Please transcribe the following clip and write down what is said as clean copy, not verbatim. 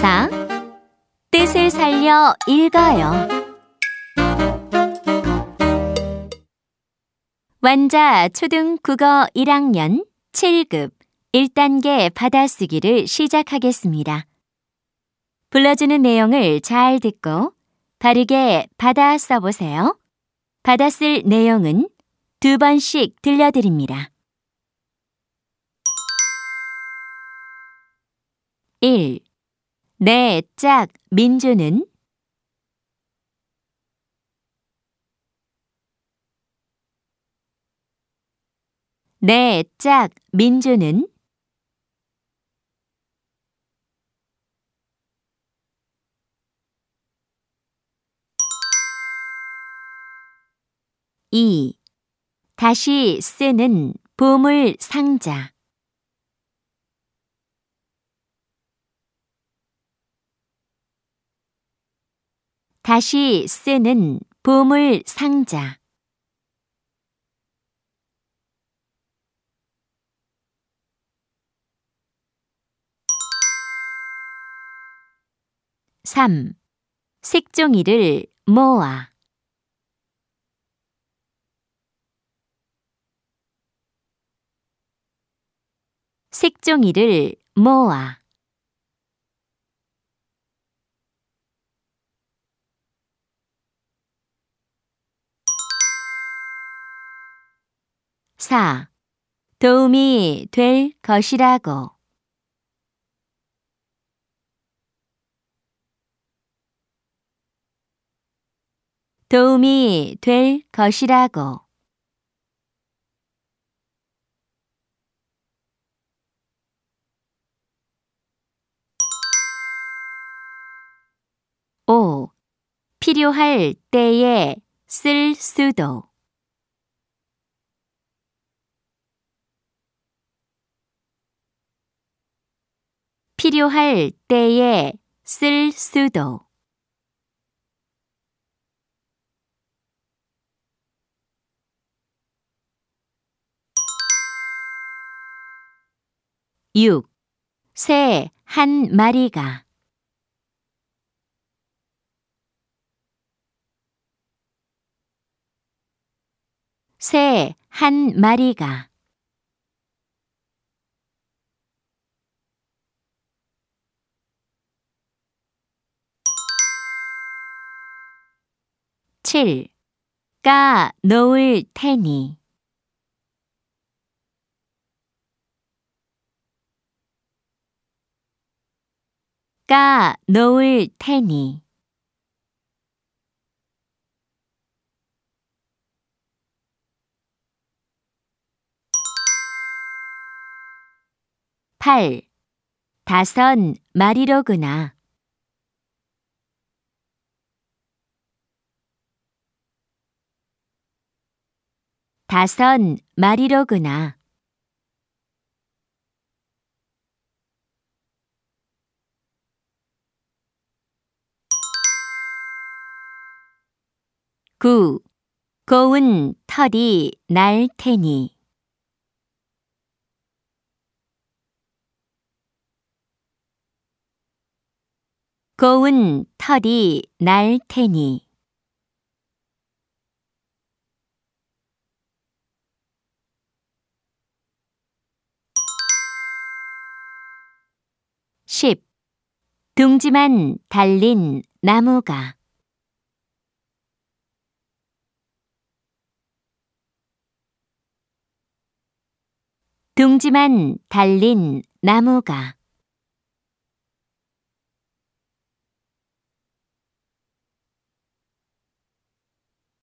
가사 뜻을 살려 읽어요. 완자 초등국어 1학년 7급 1단계 받아쓰기를 시작하겠습니다. 불러주는 내용을 잘 듣고 바르게 받아 써보세요. 받아쓸 내용은 2번씩 들려드립니다. 1. 내 짝 민주는 내 짝 민주는 2. 다시 쓰는 보물 상자 다시 쓰는 보물 상자 3. 색종이를 모아 색종이를 모아 4. 도움이 될 것이라고 도움이 될 것이라고 5. 필요할 때에 쓸 수도 필요할 때에 쓸 수도 6. 새 한 마리가 새 한 마리가 7. 까 놓을 테니 까 놓을 테니 8. 5 마리로구나 5 마리로구나 9. 고운 털이 날 테니 고운 털이 날 테니 10. 둥지만 달린 나무가 둥지만 달린 나무가